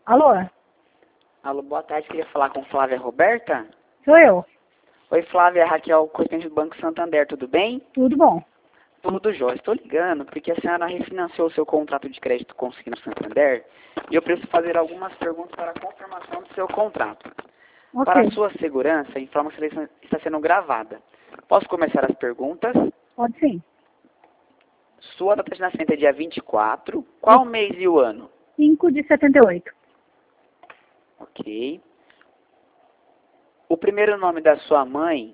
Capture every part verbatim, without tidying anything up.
Alô? Alô, boa tarde. Queria falar com Flávia Roberta. Sou eu. Oi, Flávia. Raquel, correspondente do Banco Santander. Tudo bem? Tudo bom. Tudo jóia. Estou ligando porque a senhora refinanciou o seu contrato de crédito consignado no Santander e eu preciso fazer algumas perguntas para a confirmação do seu contrato. Ok. Para a sua segurança, informa que a seleção está sendo gravada. Posso começar as perguntas? Pode sim. Sua data de nascimento é dia vinte e quatro. Qual mês e o ano? cinco de setenta e oito. Ok. O primeiro nome da sua mãe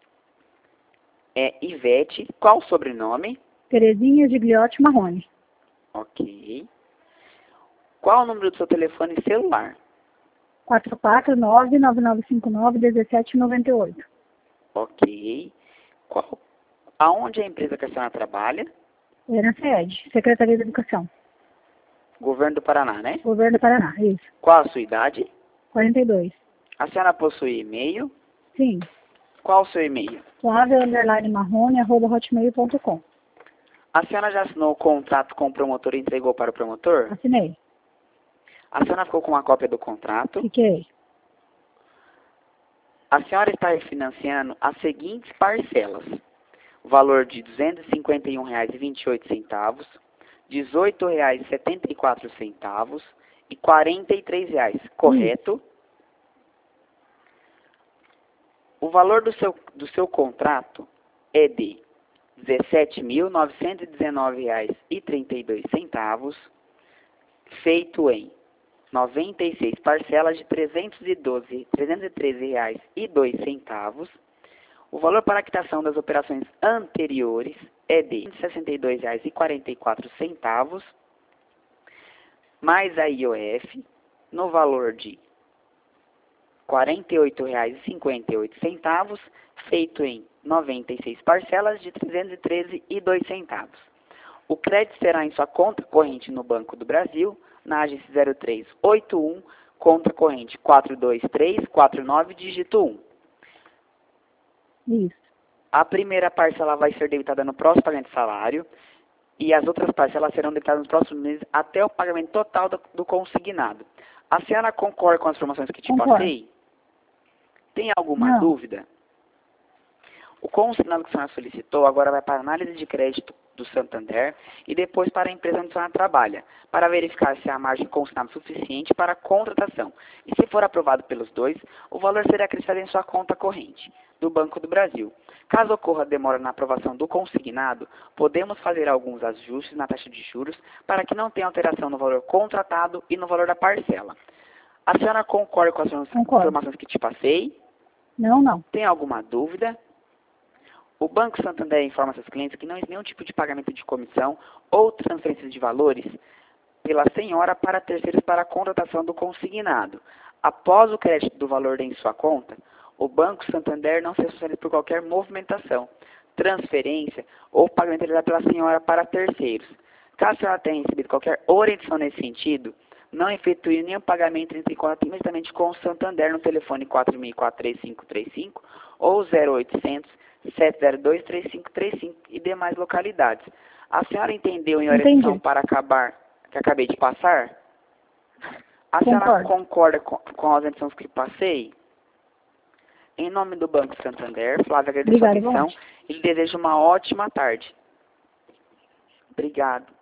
é Ivete. Qual o sobrenome? Terezinha Gigliotti Marrone. Ok. Qual o número do seu telefone celular? quatro quatro nove, nove nove cinco nove, um sete nove oito. Ok. Qual, aonde é a empresa que a senhora trabalha? É na SED, Secretaria de Educação. Governo do Paraná, né? Governo do Paraná, isso. Qual a sua idade? quarenta e dois. A senhora possui e-mail? Sim. Qual o seu e-mail? Flávia underline marrone, arroba hotmail ponto com. A senhora já assinou o contrato com o promotor e entregou para o promotor? Assinei. A senhora ficou com uma cópia do contrato? Fiquei. A senhora está refinanciando as seguintes parcelas. O valor de duzentos e cinquenta e um reais e vinte e oito centavos, dezoito reais e setenta e quatro centavos e quarenta e três reais, correto? O valor do seu, do seu contrato é de dezessete mil novecentos e dezenove reais e trinta e dois centavos, feito em noventa e seis parcelas de trezentos e doze, trezentos e treze reais e dois centavos. O valor para a quitação das operações anteriores é de sessenta e dois reais e quarenta e quatro centavos, mais a I O F, no valor de quarenta e oito reais e cinquenta e oito centavos, feito em noventa e seis parcelas de trezentos e treze reais e dois centavos. O crédito será em sua conta corrente no Banco do Brasil, na agência zero três oito um, conta corrente quatro dois três quatro nove, dígito um. Isso. A primeira parcela vai ser debitada no próximo pagamento de salário e as outras parcelas serão debitadas nos próximos meses até o pagamento total do, do consignado. A senhora concorda com as informações que te Concordo. passei? Tem alguma Não. dúvida? O consignado que a senhora solicitou agora vai para a análise de crédito do Santander e depois para a empresa onde a senhora trabalha, para verificar se há margem consignada suficiente para a contratação. E se for aprovado pelos dois, o valor será acrescido em sua conta corrente do Banco do Brasil. Caso ocorra demora na aprovação do consignado, podemos fazer alguns ajustes na taxa de juros para que não tenha alteração no valor contratado e no valor da parcela. A senhora concorda com as Concordo. informações que te passei? Não, não. Tem alguma dúvida? O Banco Santander informa seus clientes que não existe nenhum tipo de pagamento de comissão ou transferência de valores pela senhora para terceiros para a contratação do consignado. Após o crédito do valor em sua conta, o Banco Santander não se responsável por qualquer movimentação, transferência ou pagamento realizado pela senhora para terceiros. Caso a senhora tenha recebido qualquer orientação nesse sentido, não efetue nenhum pagamento, entre em contato imediatamente com o Santander no telefone quatro seis quatro três cinco três cinco ou zero oitocentos, sete zero dois, três cinco três cinco e demais localidades. A senhora entendeu em orientação Entendi. para acabar, que acabei de passar? A senhora Concordo. concorda com, com as orientações que passei? Em nome do Banco Santander, Flávia, agradeço a Obrigada, atenção igualmente. e lhe desejo uma ótima tarde. Obrigado.